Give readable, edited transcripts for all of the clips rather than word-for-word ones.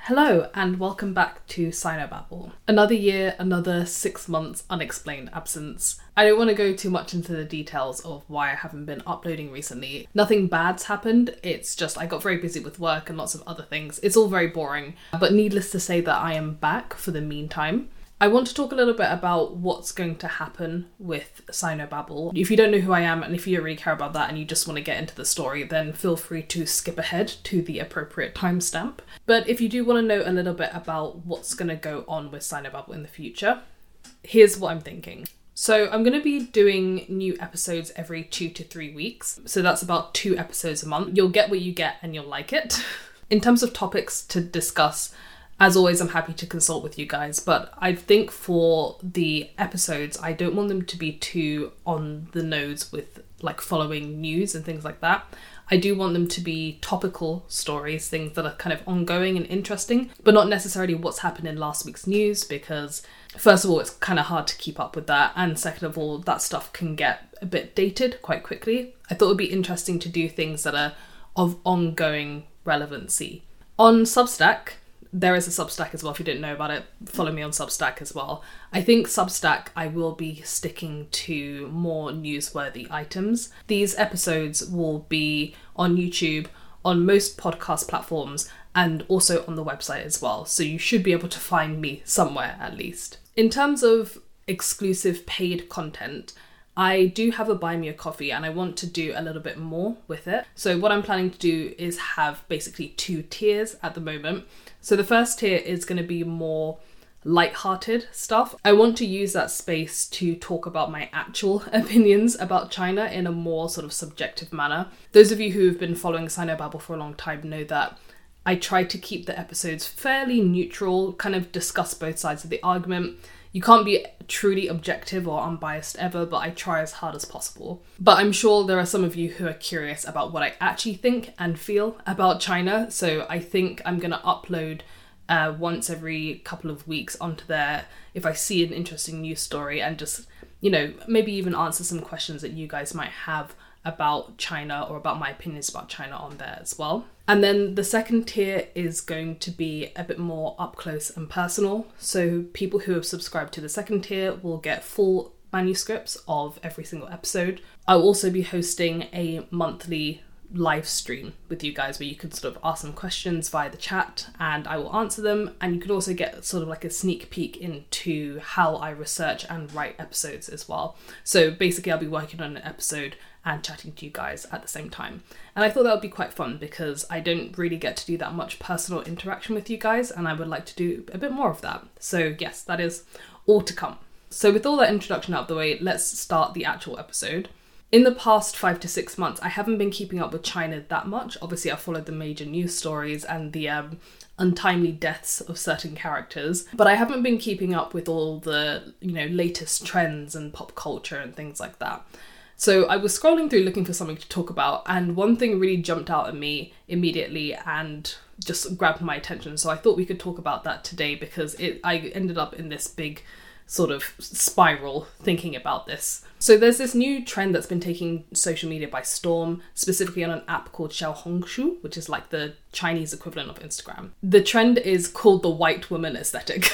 Hello and welcome back to Sinobabble. Another year, another 6 months unexplained absence. I don't want to go too much into the details of why I haven't been uploading recently. Nothing bad's happened, it's just I got very busy with work and lots of other things. It's all very boring, but needless to say that I am back for the meantime. I want to talk a little bit about what's going to happen with Sinobabble. If you don't know who I am and if you don't really care about that and you just want to get into the story, then feel free to skip ahead to the appropriate timestamp. But if you do want to know a little bit about what's going to go on with Sinobabble in the future, here's what I'm thinking. So I'm going to be doing new episodes every 2 to 3 weeks. So that's about 2 episodes a month. You'll get what you get and you'll like it. In terms of topics to discuss, as always, I'm happy to consult with you guys, but I think for the episodes, I don't want them to be too on the nose with like following news and things like that. I do want them to be topical stories, things that are kind of ongoing and interesting, but not necessarily what's happened in last week's news, because first of all, it's kind of hard to keep up with that, and second of all, that stuff can get a bit dated quite quickly. I thought it would be interesting to do things that are of ongoing relevancy. On Substack, there is a Substack as well. If you didn't know about it, follow me on Substack as well. I think Substack, I will be sticking to more newsworthy items. These episodes will be on YouTube, on most podcast platforms, and also on the website as well. So you should be able to find me somewhere at least. In terms of exclusive paid content, I do have a Buy Me a Coffee and I want to do a little bit more with it. So what I'm planning to do is have basically 2 tiers at the moment. So the first tier is going to be more light-hearted stuff. I want to use that space to talk about my actual opinions about China in a more sort of subjective manner. Those of you who have been following Sinobabble for a long time know that I try to keep the episodes fairly neutral, kind of discuss both sides of the argument. You can't be truly objective or unbiased ever, but I try as hard as possible. But I'm sure there are some of you who are curious about what I actually think and feel about China, so I think I'm going to upload once every couple of weeks onto there if I see an interesting news story, and just, you know, maybe even answer some questions that you guys might have about China or about my opinions about China on there as well. And then the second tier is going to be a bit more up close and personal. So people who have subscribed to the second tier will get full manuscripts of every single episode. I'll also be hosting a monthly live stream with you guys where you can sort of ask some questions via the chat and I will answer them, and you could also get sort of like a sneak peek into how I research and write episodes as well. So basically I'll be working on an episode and chatting to you guys at the same time. And I thought that would be quite fun because I don't really get to do that much personal interaction with you guys, and I would like to do a bit more of that. So yes, that is all to come. So with all that introduction out of the way, let's start the actual episode. In the past 5 to 6 months, I haven't been keeping up with China that much. Obviously, I followed the major news stories and the untimely deaths of certain characters, but I haven't been keeping up with all the, latest trends and pop culture and things like that. So I was scrolling through looking for something to talk about, and one thing really jumped out at me immediately and just grabbed my attention. So I thought we could talk about that today because I ended up in this big sort of spiral thinking about this. So there's this new trend that's been taking social media by storm, specifically on an app called Xiaohongshu, which is like the Chinese equivalent of Instagram. The trend is called the white woman aesthetic.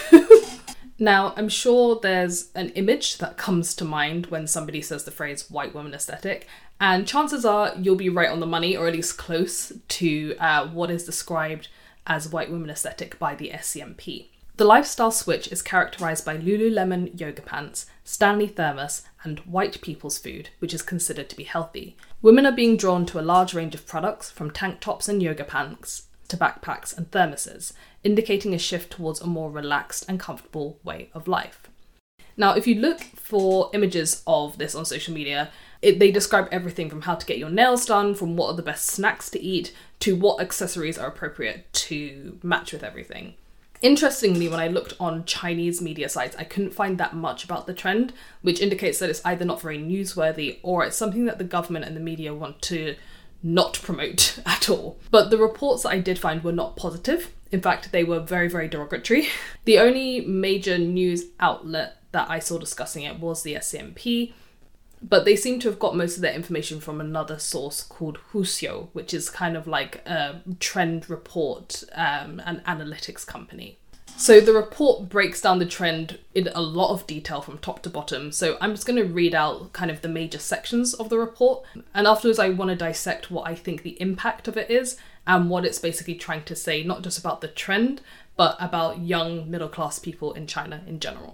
Now, I'm sure there's an image that comes to mind when somebody says the phrase white woman aesthetic, and chances are you'll be right on the money, or at least close to what is described as white woman aesthetic by the SCMP. The lifestyle switch is characterised by Lululemon yoga pants, Stanley thermos, and white people's food, which is considered to be healthy. Women are being drawn to a large range of products, from tank tops and yoga pants to backpacks and thermoses, indicating a shift towards a more relaxed and comfortable way of life. Now, if you look for images of this on social media, they describe everything from how to get your nails done, from what are the best snacks to eat, to what accessories are appropriate to match with everything. Interestingly, when I looked on Chinese media sites, I couldn't find that much about the trend, which indicates that it's either not very newsworthy or it's something that the government and the media want to not promote at all. But the reports that I did find were not positive. In fact, they were very, very derogatory. The only major news outlet that I saw discussing it was the SCMP. but they seem to have got most of their information from another source called Huxiu, which is kind of like a trend report and analytics company. So the report breaks down the trend in a lot of detail from top to bottom. So I'm just going to read out kind of the major sections of the report. And afterwards, I want to dissect what I think the impact of it is and what it's basically trying to say, not just about the trend, but about young middle-class people in China in general.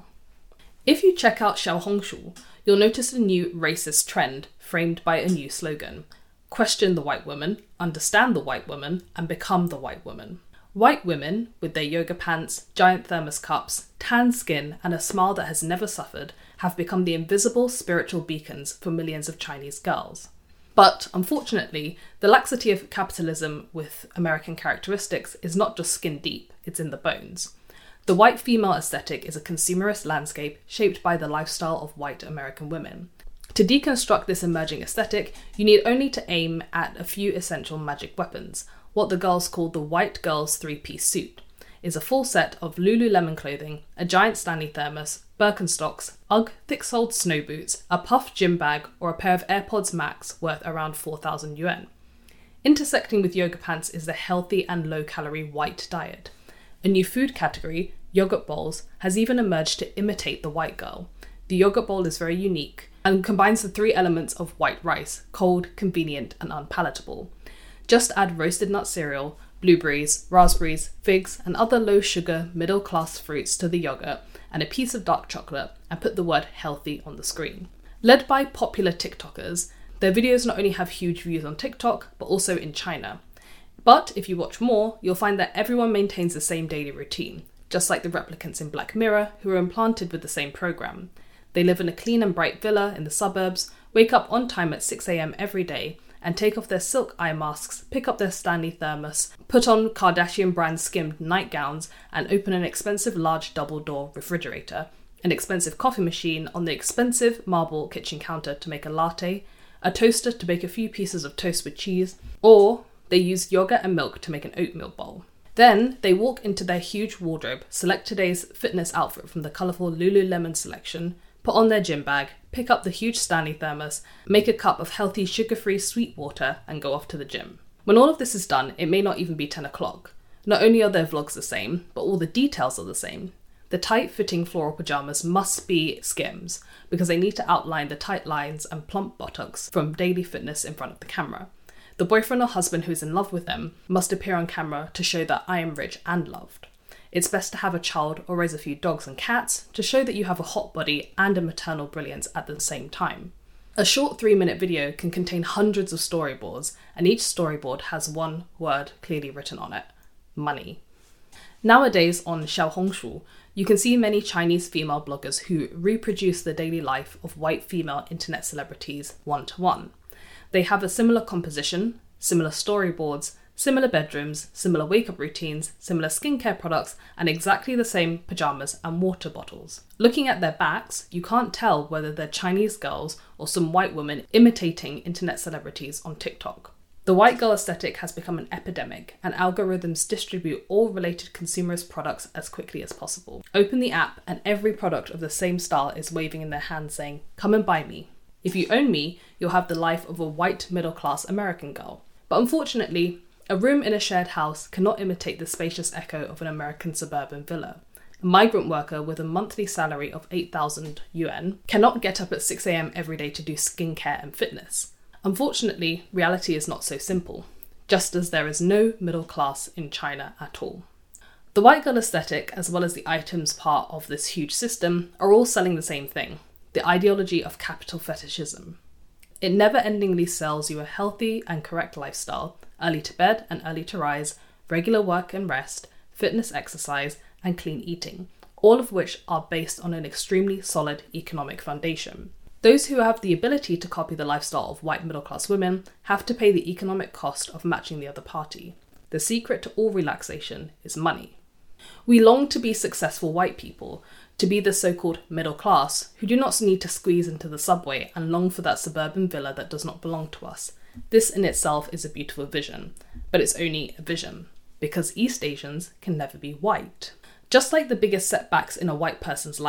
If you check out Xiaohongshu, you'll notice a new racist trend framed by a new slogan. Question the white woman, understand the white woman, and become the white woman. White women, with their yoga pants, giant thermos cups, tan skin, and a smile that has never suffered, have become the invisible spiritual beacons for millions of Chinese girls. But, unfortunately, the laxity of capitalism with American characteristics is not just skin deep, it's in the bones. The white female aesthetic is a consumerist landscape shaped by the lifestyle of white American women. To deconstruct this emerging aesthetic, you need only to aim at a few essential magic weapons. What the girls call the white girl's three-piece suit is a full set of Lululemon clothing, a giant Stanley thermos, Birkenstocks, UGG thick-soled snow boots, a puff gym bag, or a pair of AirPods Max worth around 4,000 yuan. Intersecting with yoga pants is the healthy and low-calorie white diet. A new food category, yogurt bowls, has even emerged to imitate the white girl. The yogurt bowl is very unique and combines the three elements of white rice, cold, convenient, and unpalatable. Just add roasted nut cereal, blueberries, raspberries, figs, and other low-sugar, middle-class fruits to the yogurt and a piece of dark chocolate and put the word healthy on the screen. Led by popular TikTokers, their videos not only have huge views on TikTok, but also in China. But if you watch more, you'll find that everyone maintains the same daily routine, just like the replicants in Black Mirror who are implanted with the same program. They live in a clean and bright villa in the suburbs, wake up on time at 6 a.m. every day, and take off their silk eye masks, pick up their Stanley thermos, put on Kardashian brand skimmed nightgowns, and open an expensive large double-door refrigerator, an expensive coffee machine on the expensive marble kitchen counter to make a latte, a toaster to bake a few pieces of toast with cheese, or they use yogurt and milk to make an oatmeal bowl. Then they walk into their huge wardrobe, select today's fitness outfit from the colourful Lululemon selection, put on their gym bag, pick up the huge Stanley thermos, make a cup of healthy sugar-free sweet water, and go off to the gym. When all of this is done, it may not even be 10 o'clock. Not only are their vlogs the same, but all the details are the same. The tight-fitting floral pyjamas must be Skims, because they need to outline the tight lines and plump buttocks from daily fitness in front of the camera. The boyfriend or husband who is in love with them must appear on camera to show that I am rich and loved. It's best to have a child or raise a few dogs and cats to show that you have a hot body and a maternal brilliance at the same time. A short 3-minute video can contain hundreds of storyboards, and each storyboard has one word clearly written on it: money. Nowadays on Xiaohongshu, you can see many Chinese female bloggers who reproduce the daily life of white female internet celebrities one-to-one. They have a similar composition, similar storyboards, similar bedrooms, similar wake-up routines, similar skincare products, and exactly the same pyjamas and water bottles. Looking at their backs, you can't tell whether they're Chinese girls or some white woman imitating internet celebrities on TikTok. The white girl aesthetic has become an epidemic, and algorithms distribute all related consumerist products as quickly as possible. Open the app, and every product of the same style is waving in their hand saying, "Come and buy me." If you own me, you'll have the life of a white middle-class American girl. But unfortunately, a room in a shared house cannot imitate the spacious echo of an American suburban villa. A migrant worker with a monthly salary of 8,000 yuan cannot get up at 6 a.m. every day to do skincare and fitness. Unfortunately, reality is not so simple, just as there is no middle class in China at all. The white girl aesthetic, as well as the items part of this huge system, are all selling the same thing: the ideology of capital fetishism. It never-endingly sells you a healthy and correct lifestyle, early to bed and early to rise, regular work and rest, fitness exercise, and clean eating, all of which are based on an extremely solid economic foundation. Those who have the ability to copy the lifestyle of white middle-class women have to pay the economic cost of matching the other party. The secret to all relaxation is money. We long to be successful white people, to be the so-called middle class, who do not need to squeeze into the subway and long for that suburban villa that does not belong to us. This in itself is a beautiful vision, but it's only a vision, because East Asians can never be white. Just like the biggest setbacks in a white person's life,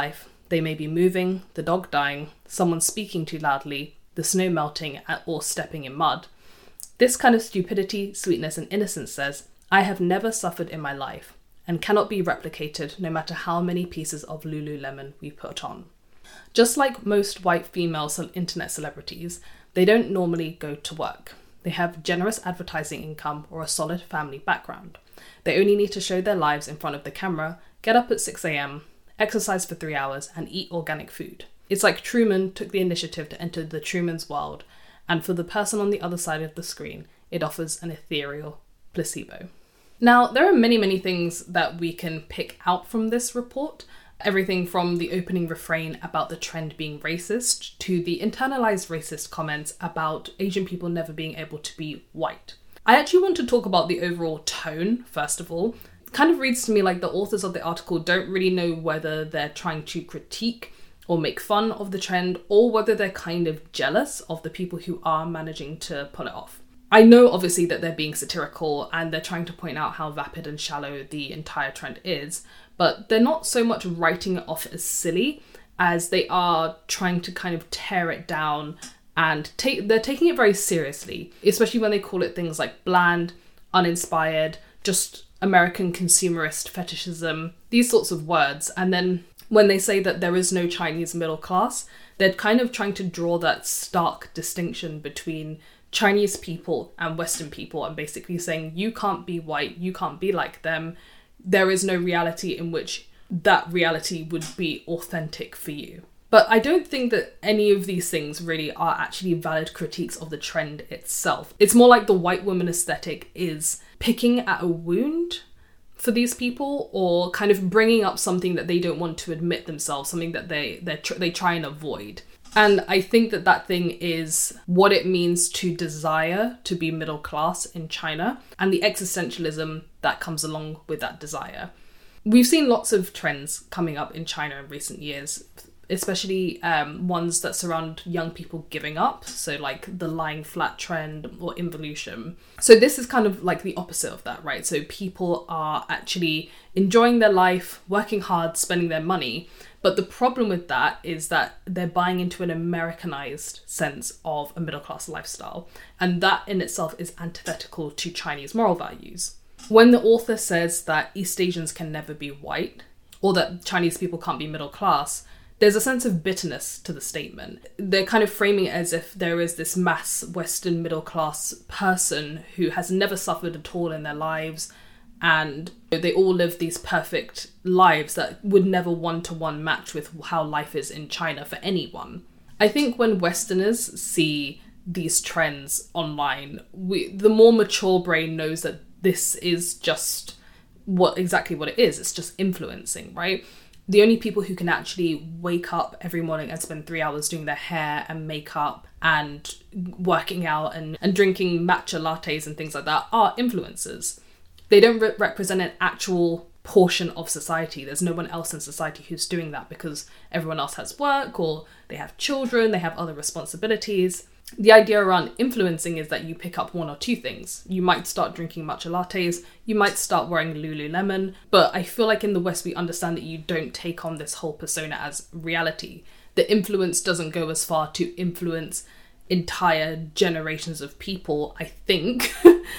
They may be moving, the dog dying, someone speaking too loudly, the snow melting, or stepping in mud. This kind of stupidity, sweetness, and innocence says, I have never suffered in my life, and cannot be replicated no matter how many pieces of Lululemon we put on. Just like most white female internet celebrities, they don't normally go to work. They have generous advertising income or a solid family background. They only need to show their lives in front of the camera, get up at 6 a.m, exercise for 3 hours, and eat organic food. It's like Truman took the initiative to enter the Truman's world, and for the person on the other side of the screen, it offers an ethereal placebo. Now, there are many things that we can pick out from this report. Everything from the opening refrain about the trend being racist to the internalized racist comments about Asian people never being able to be white. I actually want to talk about the overall tone, first of all. It kind of reads to me like the authors of the article don't really know whether they're trying to critique or make fun of the trend, or whether they're kind of jealous of the people who are managing to pull it off. I know obviously that they're being satirical and they're trying to point out how vapid and shallow the entire trend is, but they're not so much writing it off as silly as they are trying to kind of tear it down, and they're taking it very seriously, especially when they call it things like bland, uninspired, just American consumerist fetishism, these sorts of words. And then when they say that there is no Chinese middle class, they're kind of trying to draw that stark distinction between Chinese people and Western people, and basically saying you can't be white, you can't be like them. There is no reality in which that reality would be authentic for you. But I don't think that any of these things really are actually valid critiques of the trend itself. It's more like the white woman aesthetic is picking at a wound for these people, or kind of bringing up something that they don't want to admit themselves, something that they try and avoid. And I think that thing is what it means to desire to be middle class in China, and the existentialism that comes along with that desire. We've seen lots of trends coming up in China in recent years, especially ones that surround young people giving up, so like the lying flat trend or involution. So this is kind of like the opposite of that, right? So people are actually enjoying their life, working hard, spending their money, but the problem with that is that they're buying into an Americanized sense of a middle class lifestyle, and that in itself is antithetical to Chinese moral values. When the author says that East Asians can never be white, or that Chinese people can't be middle class, there's a sense of bitterness to the statement. They're kind of framing it as if there is this mass Western middle class person who has never suffered at all in their lives, and they all live these perfect lives that would never one-to-one match with how life is in China for anyone. I think when Westerners see these trends online, the more mature brain knows that this is just exactly what it is. It's just influencing, right? The only people who can actually wake up every morning and spend 3 hours doing their hair and makeup and working out and drinking matcha lattes and things like that are influencers. They don't represent an actual portion of society. There's no one else in society who's doing that because everyone else has work, or they have children, they have other responsibilities. The idea around influencing is that you pick up one or two things. You might start drinking matcha lattes, you might start wearing Lululemon, but I feel like in the West we understand that you don't take on this whole persona as reality. The influence doesn't go as far to influence entire generations of people, I think.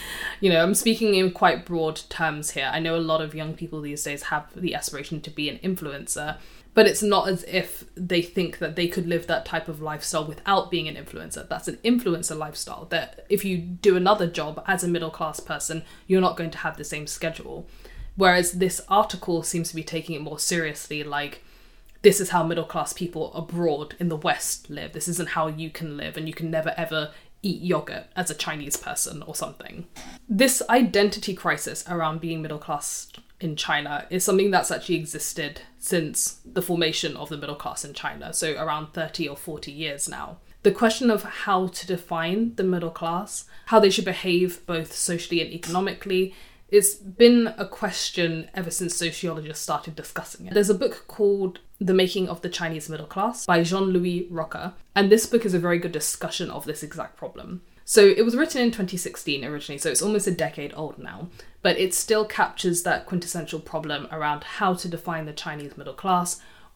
I'm speaking in quite broad terms here. I know a lot of young people these days have the aspiration to be an influencer, but it's not as if they think that they could live that type of lifestyle without being an influencer. That's an influencer lifestyle that if you do another job as a middle class person, you're not going to have the same schedule. Whereas this article seems to be taking it more seriously, like, this is how middle class people abroad in the West live. This isn't how you can live, and you can never ever eat yogurt as a Chinese person or something. This identity crisis around being middle class in China is something that's actually existed since the formation of the middle class in China, so around 30 or 40 years now. The question of how to define the middle class, how they should behave both socially and economically, it's been a question ever since sociologists started discussing it. There's a book called The Making of the Chinese Middle Class by Jean-Louis Roca, and this book is a very good discussion of this exact problem. So it was written in 2016 originally, so it's almost a decade old now, but it still captures that quintessential problem around how to define the Chinese middle class,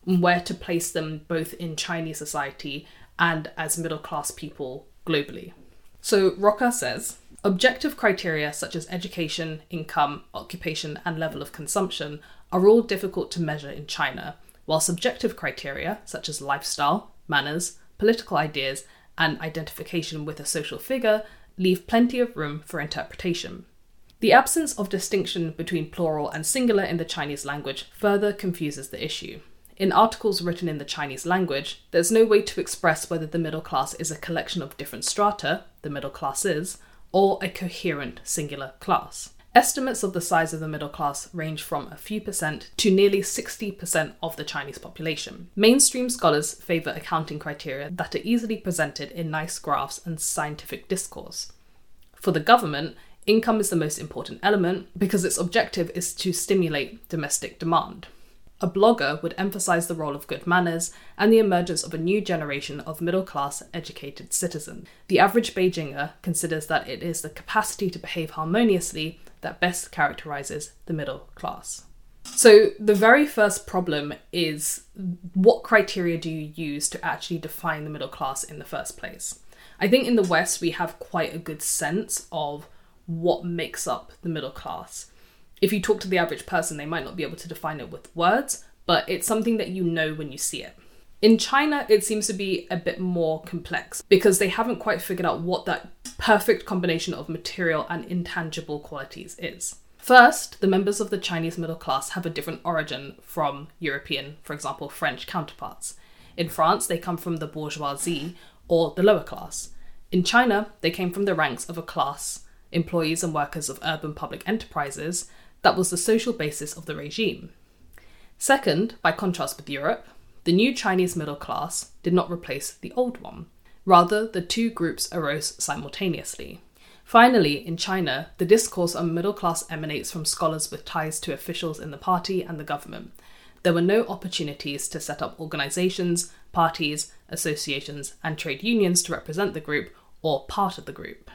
and where to place them both in Chinese society and as middle class people globally. So Roca says, objective criteria such as education, income, occupation, and level of consumption are all difficult to measure in China, while subjective criteria such as lifestyle, manners, political ideas, and identification with a social figure leave plenty of room for interpretation. The absence of distinction between plural and singular in the Chinese language further confuses the issue. In articles written in the Chinese language, there's no way to express whether the middle class is a collection of different strata, the middle classes, or a coherent singular class. Estimates of the size of the middle class range from a few percent to nearly 60% of the Chinese population. Mainstream scholars favour accounting criteria that are easily presented in nice graphs and scientific discourse. For the government, income is the most important element because its objective is to stimulate domestic demand. A blogger would emphasise the role of good manners and the emergence of a new generation of middle-class educated citizens. The average Beijinger considers that it is the capacity to behave harmoniously that best characterises the middle class. So the very first problem is, what criteria do you use to actually define the middle class in the first place? I think in the West we have quite a good sense of what makes up the middle class. If you talk to the average person, they might not be able to define it with words, but it's something that you know when you see it. In China, it seems to be a bit more complex because they haven't quite figured out what that perfect combination of material and intangible qualities is. First, the members of the Chinese middle class have a different origin from European, for example, French counterparts. In France, they come from the bourgeoisie or the lower class. In China, they came from the ranks of a class, employees and workers of urban public enterprises, that was the social basis of the regime. Second, by contrast with Europe, the new Chinese middle class did not replace the old one. Rather, the two groups arose simultaneously. Finally, in China, the discourse on middle class emanates from scholars with ties to officials in the party and the government. There were no opportunities to set up organisations, parties, associations, and trade unions to represent the group or part of the group.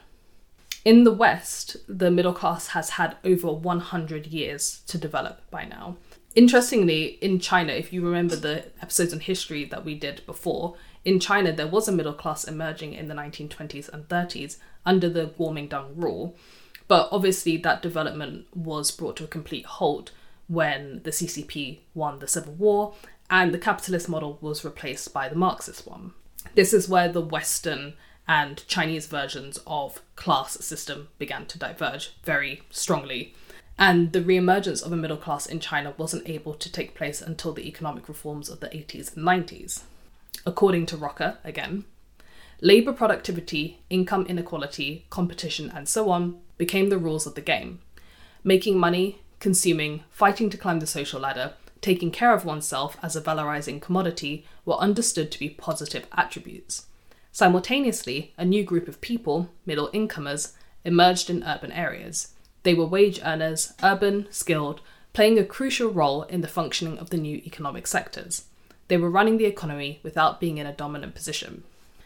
In the West, the middle class has had over 100 years to develop by now. Interestingly, in China, if you remember the episodes on history that we did before, in China there was a middle class emerging in the 1920s and 30s under the Kuomintang rule, but obviously that development was brought to a complete halt when the CCP won the Civil War and the capitalist model was replaced by the Marxist one. This is where the Western and Chinese versions of class system began to diverge very strongly. And the re-emergence of a middle class in China wasn't able to take place until the economic reforms of the 80s and 90s. According to Roca, again, labour productivity, income inequality, competition, and so on became the rules of the game. Making money, consuming, fighting to climb the social ladder, taking care of oneself as a valorising commodity were understood to be positive attributes. Simultaneously, a new group of people, middle incomers, emerged in urban areas. They were wage earners, urban, skilled, playing a crucial role in the functioning of the new economic sectors. They were running the economy without being in a dominant position.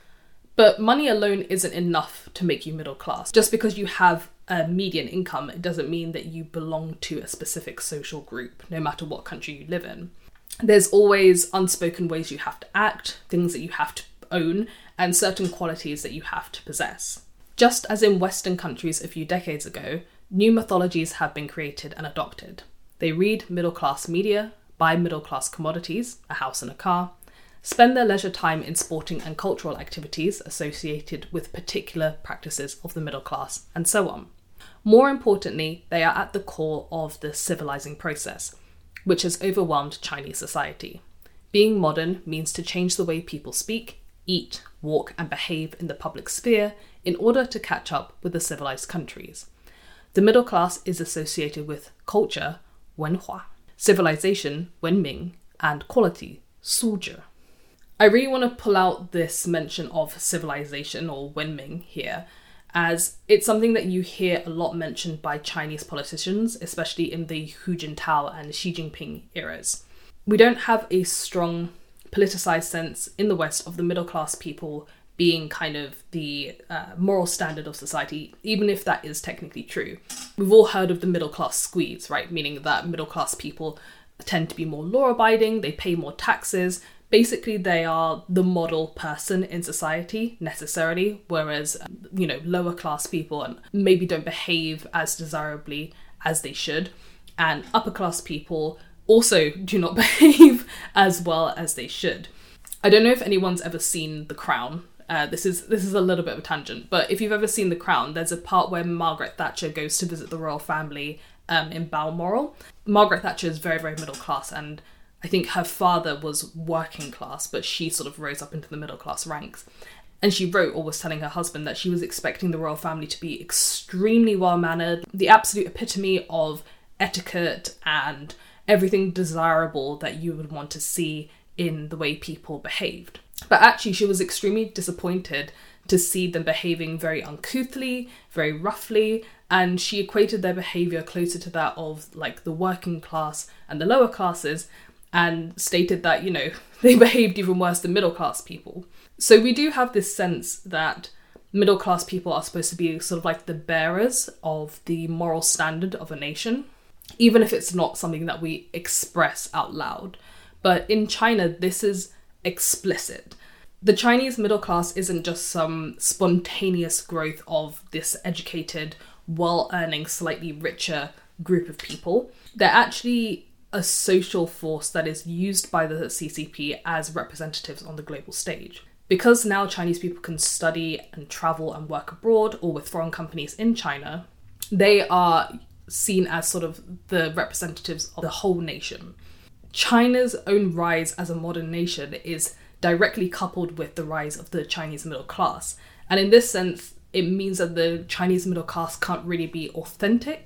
But money alone isn't enough to make you middle class. Just because you have a median income, it doesn't mean that you belong to a specific social group, no matter what country you live in. There's always unspoken ways you have to act, things that you have to own, and certain qualities that you have to possess. Just as in Western countries a few decades ago, new mythologies have been created and adopted. They read middle-class media, buy middle-class commodities, a house and a car, spend their leisure time in sporting and cultural activities associated with particular practices of the middle class, and so on. More importantly, they are at the core of the civilizing process, which has overwhelmed Chinese society. Being modern means to change the way people speak, eat, walk, and behave in the public sphere in order to catch up with the civilized countries. The middle class is associated with culture, 文化, civilization, 文明, and quality, 素质. I really want to pull out this mention of civilization or 文明 here, as it's something that you hear a lot mentioned by Chinese politicians, especially in the Hu Jintao and Xi Jinping eras. We don't have a strong politicized sense in the West of the middle class people being kind of the moral standard of society, even if that is technically true. We've all heard of the middle class squeeze, right? Meaning that middle class people tend to be more law-abiding, they pay more taxes. Basically, they are the model person in society, necessarily, whereas, lower class people and maybe don't behave as desirably as they should. And upper class people also do not behave as well as they should. I don't know if anyone's ever seen The Crown. This is a little bit of a tangent, but if you've ever seen The Crown, there's a part where Margaret Thatcher goes to visit the royal family in Balmoral. Margaret Thatcher is very, very middle class, and I think her father was working class, but she sort of rose up into the middle class ranks. And she wrote or was telling her husband that she was expecting the royal family to be extremely well-mannered, the absolute epitome of etiquette and everything desirable that you would want to see in the way people behaved. But actually, she was extremely disappointed to see them behaving very uncouthly, very roughly, and she equated their behaviour closer to that of like the working class and the lower classes, and stated that, they behaved even worse than middle class people. So we do have this sense that middle class people are supposed to be sort of like the bearers of the moral standard of a nation, even if it's not something that we express out loud. But in China, this is explicit. The Chinese middle class isn't just some spontaneous growth of this educated, well-earning, slightly richer group of people. They're actually a social force that is used by the CCP as representatives on the global stage. Because now Chinese people can study and travel and work abroad or with foreign companies in China, they are seen as sort of the representatives of the whole nation. China's own rise as a modern nation is directly coupled with the rise of the Chinese middle class. And in this sense, it means that the Chinese middle class can't really be authentic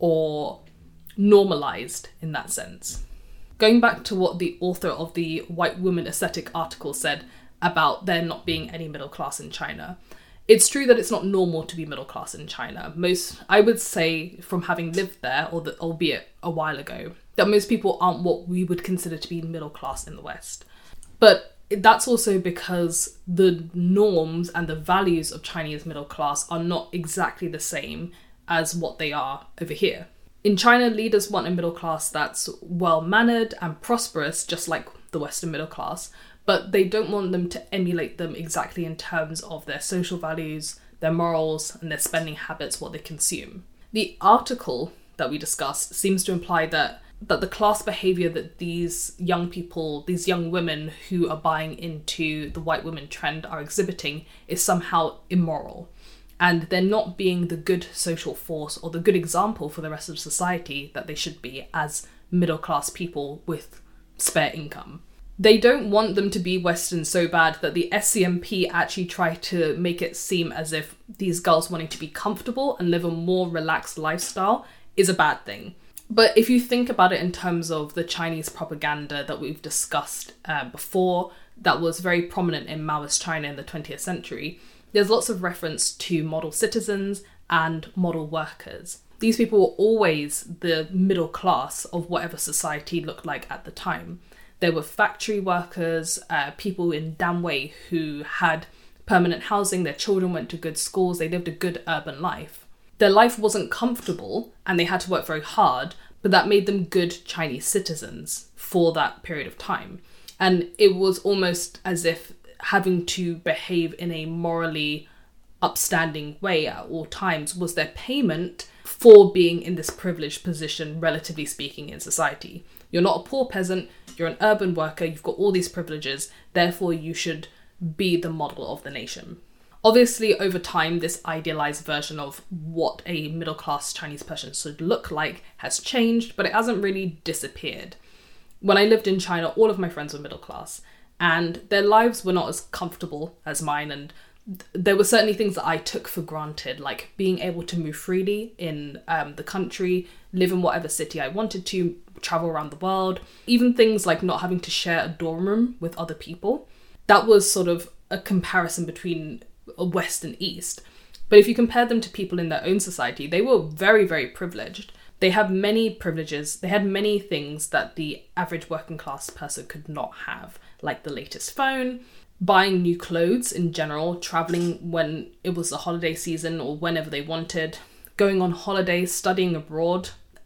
or normalized in that sense. Going back to what the author of the White Woman Aesthetic article said about there not being any middle class in China, it's true that it's not normal to be middle class in China. I would say, from having lived there, albeit a while ago, that most people aren't what we would consider to be middle class in the West. But that's also because the norms and the values of Chinese middle class are not exactly the same as what they are over here. In China, leaders want a middle class that's well-mannered and prosperous, just like the Western middle class, but they don't want them to emulate them exactly in terms of their social values, their morals, and their spending habits, what they consume. The article that we discussed seems to imply that the class behaviour that these young people, these young women who are buying into the white woman trend are exhibiting is somehow immoral. And they're not being the good social force or the good example for the rest of society that they should be as middle class people with spare income. They don't want them to be Western so bad that the SCMP actually try to make it seem as if these girls wanting to be comfortable and live a more relaxed lifestyle is a bad thing. But if you think about it in terms of the Chinese propaganda that we've discussed before, that was very prominent in Maoist China in the 20th century, there's lots of reference to model citizens and model workers. These people were always the middle class of whatever society looked like at the time. There were factory workers, people in Danwei who had permanent housing, their children went to good schools, they lived a good urban life. Their life wasn't comfortable and they had to work very hard, but that made them good Chinese citizens for that period of time. And it was almost as if having to behave in a morally upstanding way at all times was their payment for being in this privileged position, relatively speaking, in society. You're not a poor peasant, you're an urban worker, you've got all these privileges, therefore you should be the model of the nation. Obviously, over time, this idealized version of what a middle-class Chinese person should look like has changed, but it hasn't really disappeared. When I lived in China, all of my friends were middle class, and their lives were not as comfortable as mine, and there were certainly things that I took for granted, like being able to move freely in the country, live in whatever city I wanted to, travel around the world, even things like not having to share a dorm room with other people. That was sort of a comparison between West and East. But if you compare them to people in their own society, they were very, very privileged. They had many privileges. They had many things that the average working class person could not have, like the latest phone, buying new clothes in general, traveling when it was the holiday season or whenever they wanted, going on holidays, studying abroad.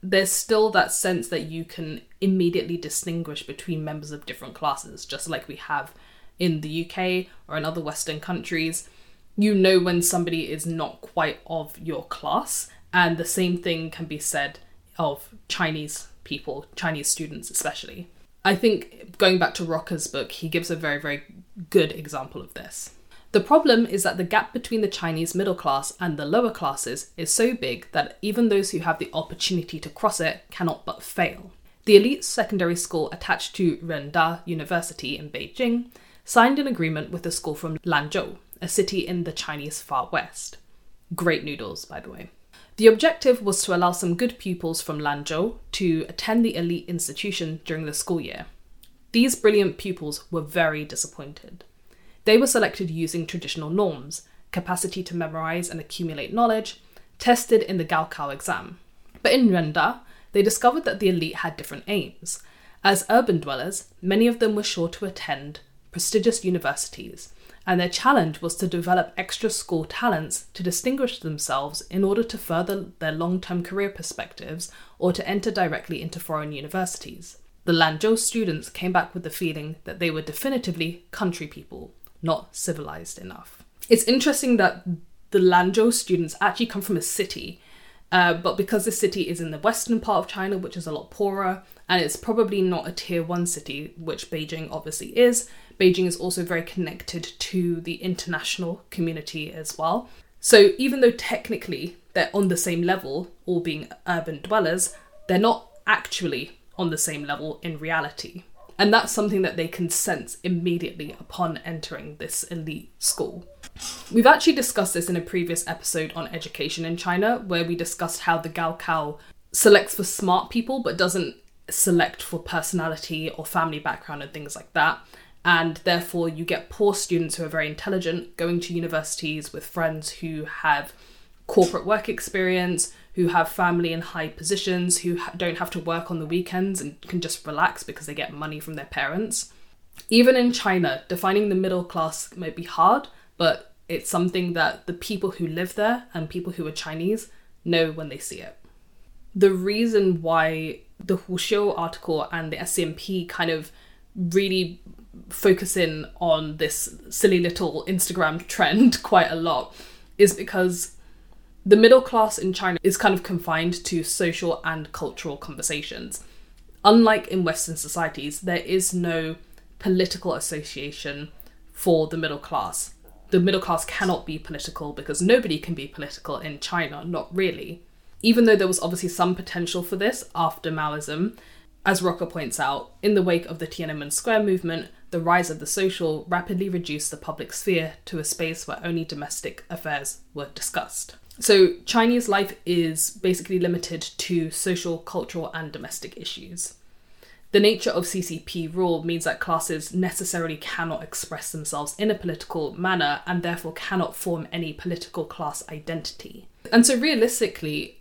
there's still that sense that you can immediately distinguish between members of different classes, just like we have in the UK or in other Western countries. You know when somebody is not quite of your class, and the same thing can be said of Chinese people, Chinese students especially. I think going back to Rocker's book, he gives a very, very good example of this. The problem is that the gap between the Chinese middle class and the lower classes is so big that even those who have the opportunity to cross it cannot but fail. The elite secondary school attached to Renda University in Beijing signed an agreement with a school from Lanzhou, a city in the Chinese far west. Great noodles, by the way. The objective was to allow some good pupils from Lanzhou to attend the elite institution during the school year. These brilliant pupils were very disappointed. They were selected using traditional norms, capacity to memorize and accumulate knowledge, tested in the Gaokao exam. But in Renda, they discovered that the elite had different aims. As urban dwellers, many of them were sure to attend prestigious universities, and their challenge was to develop extra school talents to distinguish themselves in order to further their long-term career perspectives or to enter directly into foreign universities. The Lanzhou students came back with the feeling that they were definitively country people, not civilized enough. It's interesting that the Lanzhou students actually come from a city, but because the city is in the western part of China, which is a lot poorer, and it's probably not a tier 1 city, which Beijing obviously is. Beijing is also very connected to the international community as well. So even though technically they're on the same level, all being urban dwellers, they're not actually on the same level in reality. And that's something that they can sense immediately upon entering this elite school. We've actually discussed this in a previous episode on education in China, where we discussed how the Gaokao selects for smart people, but doesn't select for personality or family background and things like that. And therefore you get poor students who are very intelligent going to universities with friends who have corporate work experience, who have family in high positions, who don't have to work on the weekends and can just relax because they get money from their parents. Even in China, defining the middle class might be hard, but it's something that the people who live there and people who are Chinese know when they see it. The reason why the Huxiu article and the SCMP kind of really focus in on this silly little Instagram trend quite a lot is because the middle class in China is kind of confined to social and cultural conversations. Unlike in Western societies, there is no political association for the middle class. The middle class cannot be political because nobody can be political in China, not really. Even though there was obviously some potential for this after Maoism, as Rocker points out, in the wake of the Tiananmen Square movement, the rise of the social rapidly reduced the public sphere to a space where only domestic affairs were discussed. So Chinese life is basically limited to social, cultural, and domestic issues. The nature of CCP rule means that classes necessarily cannot express themselves in a political manner and therefore cannot form any political class identity. And so realistically,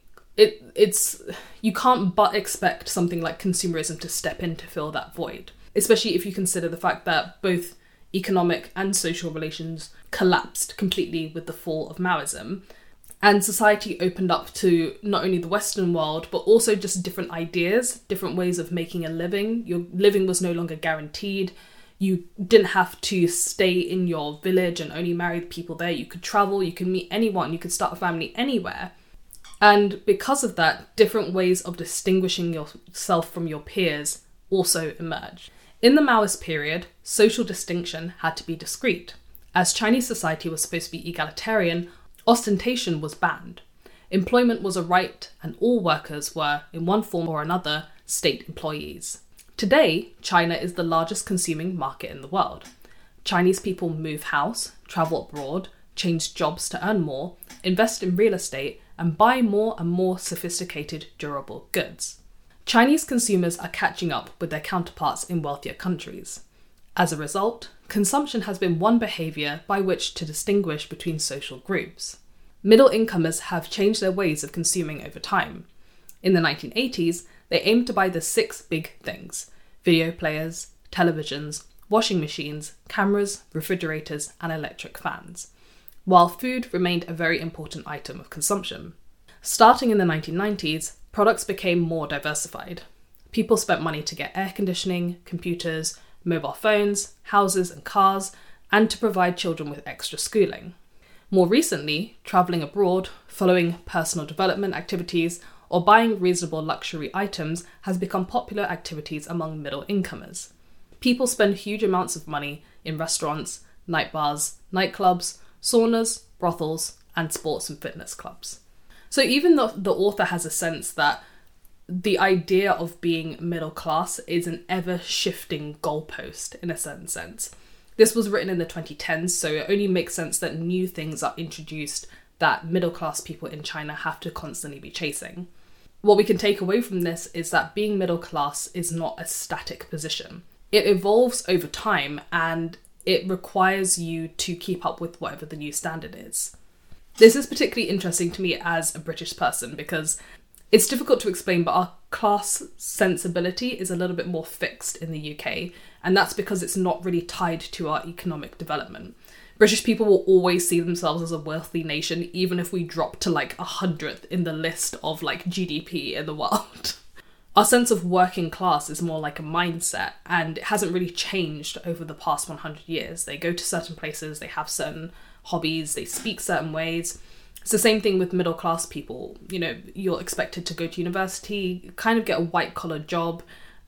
it's you can't but expect something like consumerism to step in to fill that void, especially if you consider the fact that both economic and social relations collapsed completely with the fall of Maoism. And society opened up to not only the Western world, but also just different ideas, different ways of making a living. Your living was no longer guaranteed. You didn't have to stay in your village and only marry the people there. You could travel, you could meet anyone, you could start a family anywhere. And because of that, different ways of distinguishing yourself from your peers also emerged. In the Maoist period, social distinction had to be discreet. As Chinese society was supposed to be egalitarian, ostentation was banned. Employment was a right, and all workers were, in one form or another, state employees. Today, China is the largest consuming market in the world. Chinese people move house, travel abroad, change jobs to earn more, invest in real estate, and buy more and more sophisticated, durable goods. Chinese consumers are catching up with their counterparts in wealthier countries. As a result, consumption has been one behaviour by which to distinguish between social groups. Middle-incomers have changed their ways of consuming over time. In the 1980s, they aimed to buy the 6 big things: video players, televisions, washing machines, cameras, refrigerators, and electric fans, while food remained a very important item of consumption. Starting in the 1990s, products became more diversified. People spent money to get air conditioning, computers, mobile phones, houses and cars, and to provide children with extra schooling. More recently, travelling abroad, following personal development activities, or buying reasonable luxury items has become popular activities among middle incomers. People spend huge amounts of money in restaurants, night bars, nightclubs, saunas, brothels, and sports and fitness clubs. So even though the author has a sense that the idea of being middle class is an ever-shifting goalpost in a certain sense. This was written in the 2010s, so it only makes sense that new things are introduced that middle-class people in China have to constantly be chasing. What we can take away from this is that being middle class is not a static position. It evolves over time and it requires you to keep up with whatever the new standard is. This is particularly interesting to me as a British person because it's difficult to explain, but our class sensibility is a little bit more fixed in the UK, and that's because it's not really tied to our economic development. British people will always see themselves as a wealthy nation, even if we drop to like 100th in the list of like GDP in the world. Our sense of working class is more like a mindset, and it hasn't really changed over the past 100 years. They go to certain places, they have certain hobbies, they speak certain ways. It's the same thing with middle class people. You know, you're expected to go to university, kind of get a white collar job,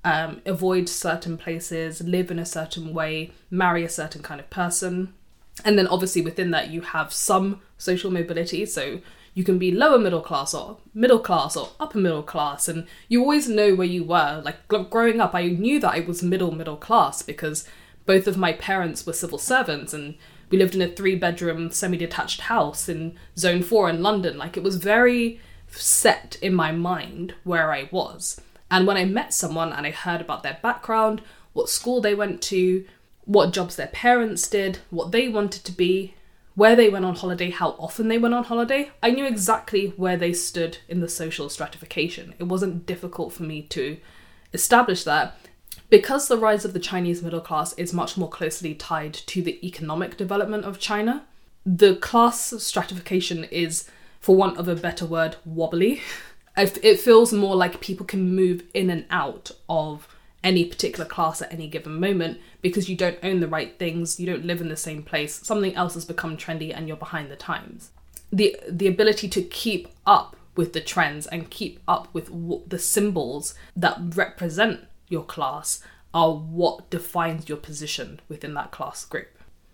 avoid certain places, live in a certain way, marry a certain kind of person. And then obviously within that you have some social mobility, so you can be lower middle class or upper middle class, and you always know where you were. Like growing up, I knew that I was middle class because both of my parents were civil servants and we lived in a 3-bedroom semi-detached house in Zone 4 in London. Like it was very set in my mind where I was. And when I met someone and I heard about their background, what school they went to, what jobs their parents did, what they wanted to be, where they went on holiday, how often they went on holiday, I knew exactly where they stood in the social stratification. It wasn't difficult for me to establish that. Because the rise of the Chinese middle class is much more closely tied to the economic development of China, the class stratification is, for want of a better word, wobbly. It feels more like people can move in and out of any particular class at any given moment because you don't own the right things, you don't live in the same place, something else has become trendy and you're behind the times. The ability to keep up with the trends and keep up with the symbols that represent your class are what defines your position within that class group.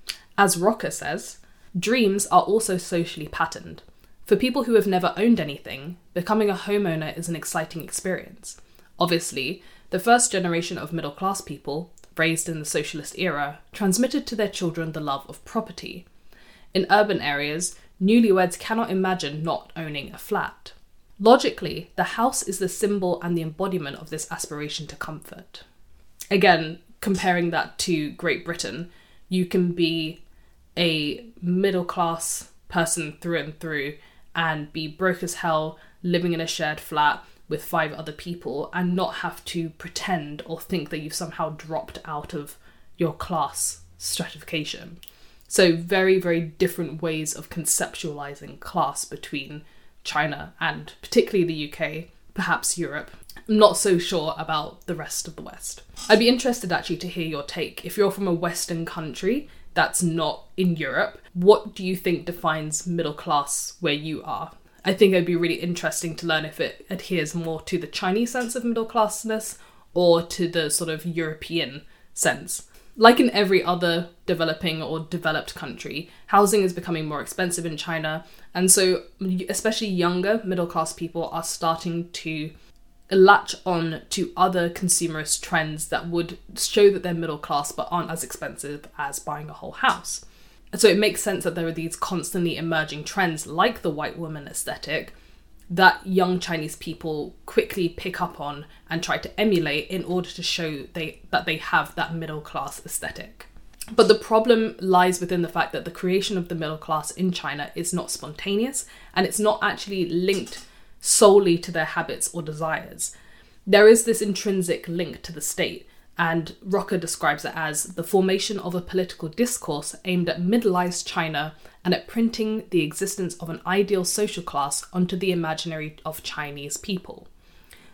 As Rocker says, dreams are also socially patterned. For people who have never owned anything, becoming a homeowner is an exciting experience. Obviously, the first generation of middle class people, raised in the socialist era, transmitted to their children the love of property. In urban areas, newlyweds cannot imagine not owning a flat. Logically, the house is the symbol and the embodiment of this aspiration to comfort. Again, comparing that to Great Britain, you can be a middle-class person through and through and be broke as hell, living in a shared flat with 5 other people and not have to pretend or think that you've somehow dropped out of your class stratification. So very, very different ways of conceptualizing class between China and particularly the UK, perhaps Europe. I'm not so sure about the rest of the West. I'd be interested actually to hear your take. If you're from a Western country that's not in Europe, what do you think defines middle class where you are? I think it'd be really interesting to learn if it adheres more to the Chinese sense of middle classness or to the sort of European sense. Like in every other developing or developed country, housing is becoming more expensive in China. And so especially younger middle-class people are starting to latch on to other consumerist trends that would show that they're middle class but aren't as expensive as buying a whole house. So it makes sense that there are these constantly emerging trends like the white woman aesthetic that young Chinese people quickly pick up on and try to emulate in order to show that they have that middle class aesthetic. But the problem lies within the fact that the creation of the middle class in China is not spontaneous and it's not actually linked solely to their habits or desires. There is this intrinsic link to the state, and Rocker describes it as the formation of a political discourse aimed at middle-ized China and at printing the existence of an ideal social class onto the imaginary of Chinese people.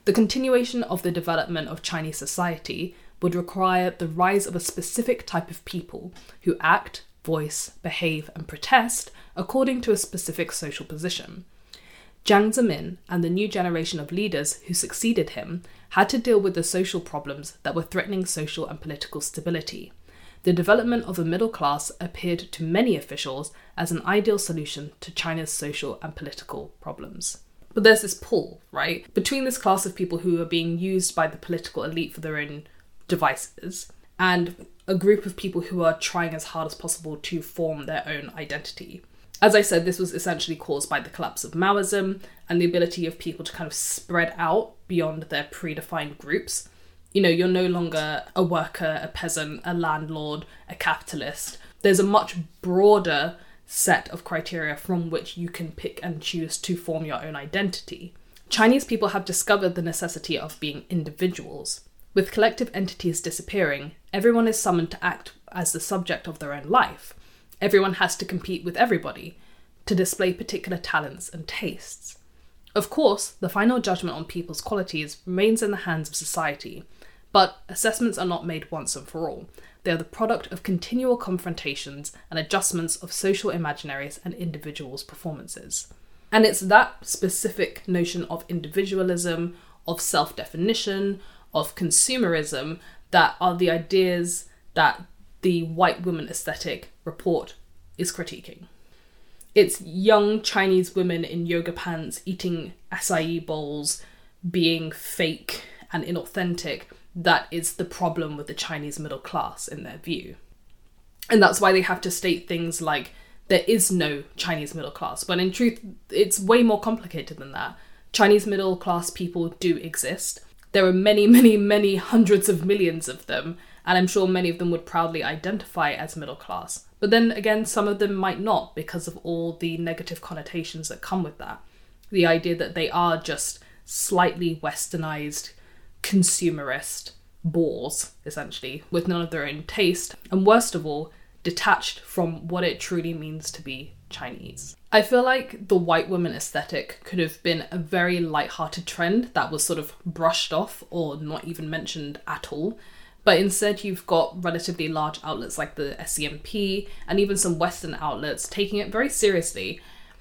The continuation of the development of Chinese society would require the rise of a specific type of people who act, voice, behave, and protest according to a specific social position. Jiang Zemin and the new generation of leaders who succeeded him had to deal with the social problems that were threatening social and political stability. The development of a middle class appeared to many officials as an ideal solution to China's social and political problems. But there's this pull, right, between this class of people who are being used by the political elite for their own devices and a group of people who are trying as hard as possible to form their own identity. As I said, this was essentially caused by the collapse of Maoism and the ability of people to kind of spread out beyond their predefined groups. You know, you're no longer a worker, a peasant, a landlord, a capitalist. There's a much broader set of criteria from which you can pick and choose to form your own identity. Chinese people have discovered the necessity of being individuals. With collective entities disappearing, everyone is summoned to act as the subject of their own life. Everyone has to compete with everybody, to display particular talents and tastes. Of course, the final judgment on people's qualities remains in the hands of society, but assessments are not made once and for all. They are the product of continual confrontations and adjustments of social imaginaries and individuals' performances. And it's that specific notion of individualism, of self-definition, of consumerism that are the ideas that the white woman aesthetic report is critiquing. It's young Chinese women in yoga pants eating acai bowls, being fake and inauthentic, that is the problem with the Chinese middle class in their view. And that's why they have to state things like, there is no Chinese middle class. But in truth, it's way more complicated than that. Chinese middle class people do exist. There are many, many, many hundreds of millions of them, and I'm sure many of them would proudly identify as middle class. But then again, some of them might not because of all the negative connotations that come with that. The idea that they are just slightly westernized, consumerist bores, essentially, with none of their own taste, and worst of all, detached from what it truly means to be Chinese. I feel like the white woman aesthetic could have been a very light-hearted trend that was sort of brushed off or not even mentioned at all. But instead you've got relatively large outlets like the SCMP and even some Western outlets taking it very seriously.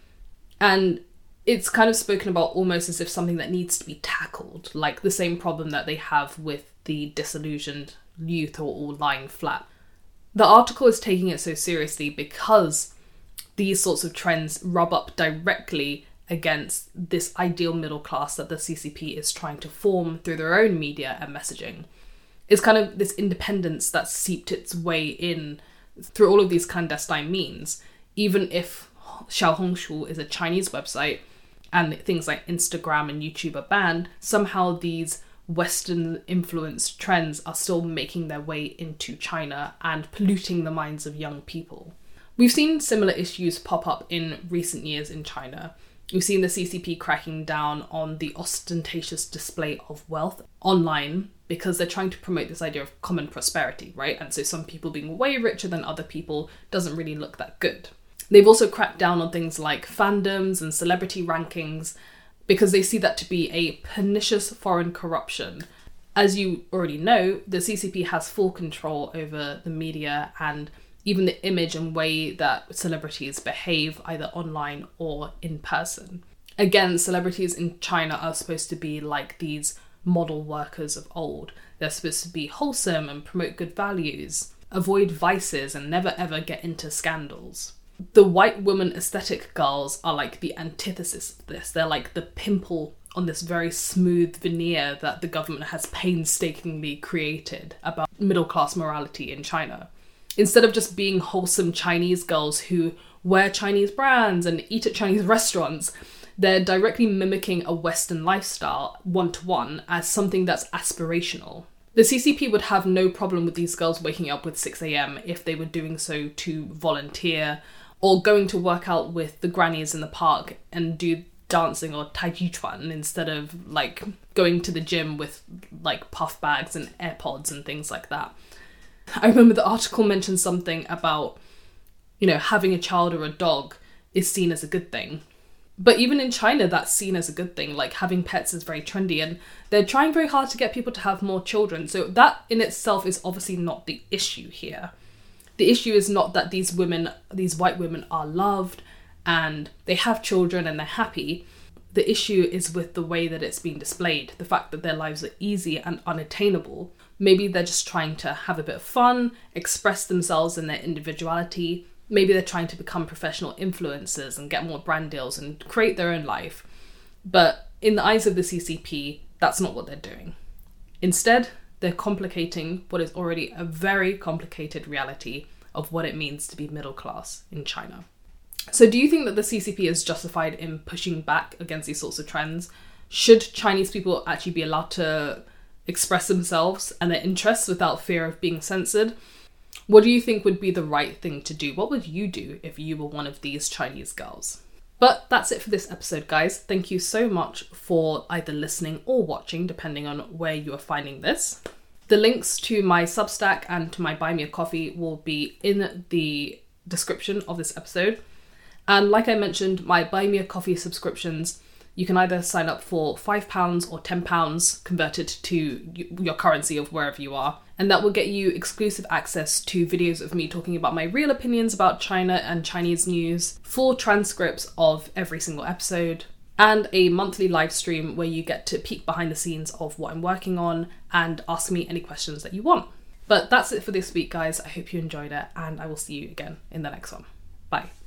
And it's kind of spoken about almost as if something that needs to be tackled, like the same problem that they have with the disillusioned youth or all lying flat. The article is taking it so seriously because these sorts of trends rub up directly against this ideal middle class that the CCP is trying to form through their own media and messaging. It's kind of this independence that seeped its way in through all of these clandestine means. Even if Xiaohongshu is a Chinese website and things like Instagram and YouTube are banned, somehow these Western influenced trends are still making their way into China and polluting the minds of young people. We've seen similar issues pop up in recent years in China. We've seen the CCP cracking down on the ostentatious display of wealth online because they're trying to promote this idea of common prosperity, right? And so some people being way richer than other people doesn't really look that good. They've also cracked down on things like fandoms and celebrity rankings because they see that to be a pernicious foreign corruption. As you already know, the CCP has full control over the media and even the image and way that celebrities behave either online or in person. Again, celebrities in China are supposed to be like these model workers of old. They're supposed to be wholesome and promote good values, avoid vices and never ever get into scandals. The white woman aesthetic girls are like the antithesis of this. They're like the pimple on this very smooth veneer that the government has painstakingly created about middle-class morality in China. Instead of just being wholesome Chinese girls who wear Chinese brands and eat at Chinese restaurants, they're directly mimicking a Western lifestyle one-to-one as something that's aspirational. The CCP would have no problem with these girls waking up with 6 a.m. if they were doing so to volunteer or going to work out with the grannies in the park and do dancing or tai chi chuan instead of like going to the gym with like puff bags and AirPods and things like that. I remember the article mentioned something about, having a child or a dog is seen as a good thing. But even in China, that's seen as a good thing. Like, having pets is very trendy, and they're trying very hard to get people to have more children. So that in itself is obviously not the issue here. The issue is not that these white women are loved and they have children and they're happy. The issue is with the way that it's being displayed, the fact that their lives are easy and unattainable. Maybe they're just trying to have a bit of fun, express themselves in their individuality. Maybe they're trying to become professional influencers and get more brand deals and create their own life. But in the eyes of the CCP, that's not what they're doing. Instead, they're complicating what is already a very complicated reality of what it means to be middle class in China. So do you think that the CCP is justified in pushing back against these sorts of trends? Should Chinese people actually be allowed to express themselves and their interests without fear of being censored? What do you think would be the right thing to do? What would you do if you were one of these Chinese girls? But that's it for this episode, guys. Thank you so much for either listening or watching, depending on where you are finding this. The links to my Substack and to my Buy Me a Coffee will be in the description of this episode. And like I mentioned, my Buy Me a Coffee subscriptions, you can either sign up for £5 or £10 converted to your currency of wherever you are. And that will get you exclusive access to videos of me talking about my real opinions about China and Chinese news, full transcripts of every single episode, and a monthly live stream where you get to peek behind the scenes of what I'm working on and ask me any questions that you want. But that's it for this week, guys. I hope you enjoyed it, and I will see you again in the next one. Bye.